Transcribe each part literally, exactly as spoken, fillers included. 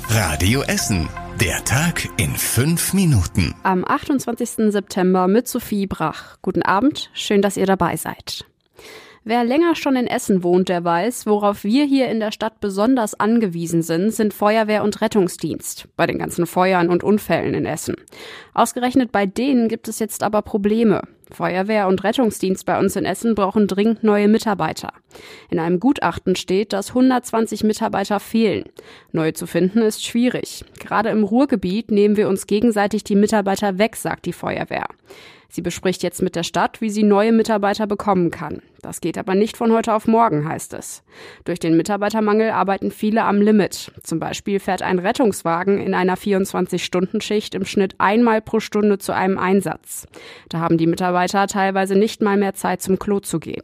Radio Essen. Der Tag in fünf Minuten. Am achtundzwanzigsten September mit Sophie Brach. Guten Abend, schön, dass ihr dabei seid. Wer länger schon in Essen wohnt, der weiß, worauf wir hier in der Stadt besonders angewiesen sind, sind Feuerwehr und Rettungsdienst. Bei den ganzen Feuern und Unfällen in Essen. Ausgerechnet bei denen gibt es jetzt aber Probleme. Feuerwehr und Rettungsdienst bei uns in Essen brauchen dringend neue Mitarbeiter. In einem Gutachten steht, dass hundertzwanzig Mitarbeiter fehlen. Neue zu finden ist schwierig. Gerade im Ruhrgebiet nehmen wir uns gegenseitig die Mitarbeiter weg, sagt die Feuerwehr. Sie bespricht jetzt mit der Stadt, wie sie neue Mitarbeiter bekommen kann. Das geht aber nicht von heute auf morgen, heißt es. Durch den Mitarbeitermangel arbeiten viele am Limit. Zum Beispiel fährt ein Rettungswagen in einer vierundzwanzig-Stunden-Schicht im Schnitt einmal pro Stunde zu einem Einsatz. Da haben die Mitarbeiter teilweise nicht mal mehr Zeit, zum Klo zu gehen.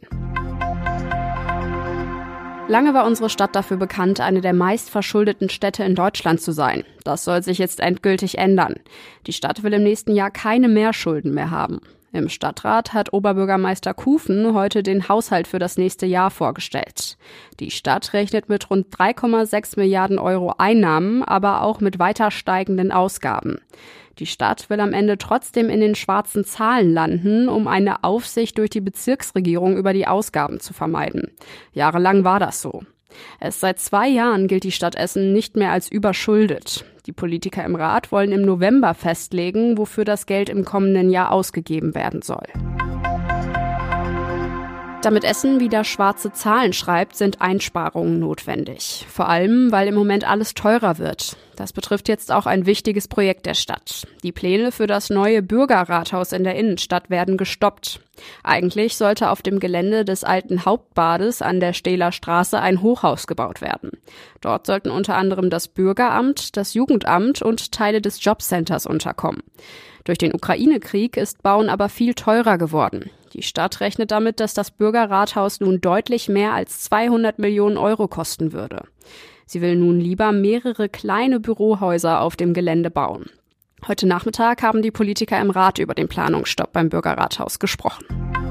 Lange war unsere Stadt dafür bekannt, eine der meistverschuldeten Städte in Deutschland zu sein. Das soll sich jetzt endgültig ändern. Die Stadt will im nächsten Jahr keine Mehrschulden mehr haben. Im Stadtrat hat Oberbürgermeister Kufen heute den Haushalt für das nächste Jahr vorgestellt. Die Stadt rechnet mit rund drei Komma sechs Milliarden Euro Einnahmen, aber auch mit weiter steigenden Ausgaben. Die Stadt will am Ende trotzdem in den schwarzen Zahlen landen, um eine Aufsicht durch die Bezirksregierung über die Ausgaben zu vermeiden. Jahrelang war das so. Erst seit zwei Jahren gilt die Stadt Essen nicht mehr als überschuldet. Die Politiker im Rat wollen im November festlegen, wofür das Geld im kommenden Jahr ausgegeben werden soll. Damit Essen wieder schwarze Zahlen schreibt, sind Einsparungen notwendig. Vor allem, weil im Moment alles teurer wird. Das betrifft jetzt auch ein wichtiges Projekt der Stadt. Die Pläne für das neue Bürgerrathaus in der Innenstadt werden gestoppt. Eigentlich sollte auf dem Gelände des alten Hauptbades an der Stehler Straße ein Hochhaus gebaut werden. Dort sollten unter anderem das Bürgeramt, das Jugendamt und Teile des Jobcenters unterkommen. Durch den Ukraine-Krieg ist Bauen aber viel teurer geworden. Die Stadt rechnet damit, dass das Bürgerrathaus nun deutlich mehr als zweihundert Millionen Euro kosten würde. Sie will nun lieber mehrere kleine Bürohäuser auf dem Gelände bauen. Heute Nachmittag haben die Politiker im Rat über den Planungsstopp beim Bürgerrathaus gesprochen.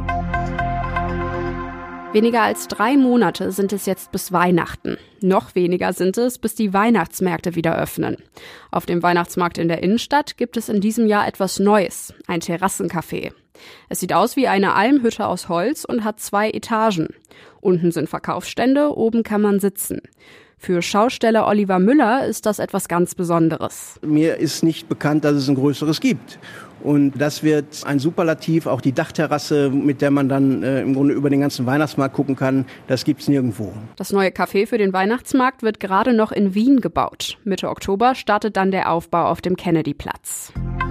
Weniger als drei Monate sind es jetzt bis Weihnachten. Noch weniger sind es, bis die Weihnachtsmärkte wieder öffnen. Auf dem Weihnachtsmarkt in der Innenstadt gibt es in diesem Jahr etwas Neues, ein Terrassencafé. Es sieht aus wie eine Almhütte aus Holz und hat zwei Etagen. Unten sind Verkaufsstände, oben kann man sitzen. Für Schausteller Oliver Müller ist das etwas ganz Besonderes. Mir ist nicht bekannt, dass es ein größeres gibt. Und das wird ein Superlativ, auch die Dachterrasse, mit der man dann äh, im Grunde über den ganzen Weihnachtsmarkt gucken kann, das gibt's nirgendwo. Das neue Café für den Weihnachtsmarkt wird gerade noch in Wien gebaut. Mitte Oktober startet dann der Aufbau auf dem Kennedyplatz.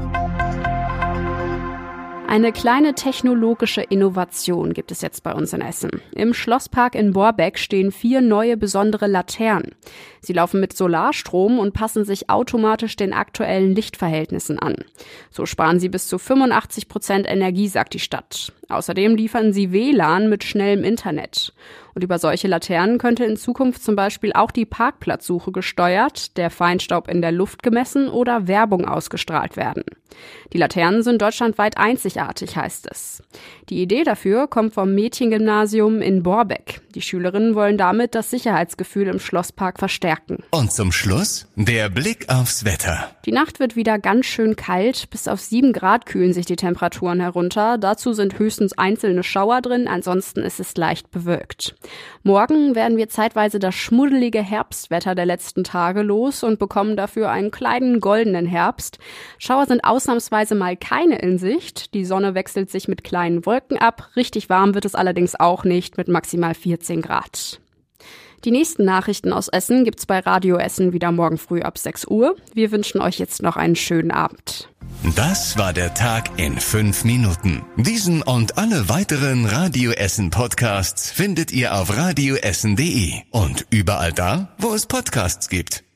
Eine kleine technologische Innovation gibt es jetzt bei uns in Essen. Im Schlosspark in Borbeck stehen vier neue besondere Laternen. Sie laufen mit Solarstrom und passen sich automatisch den aktuellen Lichtverhältnissen an. So sparen sie bis zu fünfundachtzig Prozent Energie, sagt die Stadt. Außerdem liefern sie W L A N mit schnellem Internet. Und über solche Laternen könnte in Zukunft zum Beispiel auch die Parkplatzsuche gesteuert, der Feinstaub in der Luft gemessen oder Werbung ausgestrahlt werden. Die Laternen sind deutschlandweit einzigartig, heißt es. Die Idee dafür kommt vom Mädchengymnasium in Borbeck. Die Schülerinnen wollen damit das Sicherheitsgefühl im Schlosspark verstärken. Und zum Schluss der Blick aufs Wetter. Die Nacht wird wieder ganz schön kalt. Bis auf sieben Grad kühlen sich die Temperaturen herunter. Dazu sind höchstens einzelne Schauer drin, ansonsten ist es leicht bewölkt. Morgen werden wir zeitweise das schmuddelige Herbstwetter der letzten Tage los und bekommen dafür einen kleinen goldenen Herbst. Schauer sind ausnahmsweise mal keine in Sicht. Die Sonne wechselt sich mit kleinen Wolken ab. Richtig warm wird es allerdings auch nicht mit maximal vierzehn Grad. Die nächsten Nachrichten aus Essen gibt's bei Radio Essen wieder morgen früh ab sechs Uhr. Wir wünschen euch jetzt noch einen schönen Abend. Das war der Tag in fünf Minuten. Diesen und alle weiteren Radio Essen Podcasts findet ihr auf radioessen punkt de und überall da, wo es Podcasts gibt.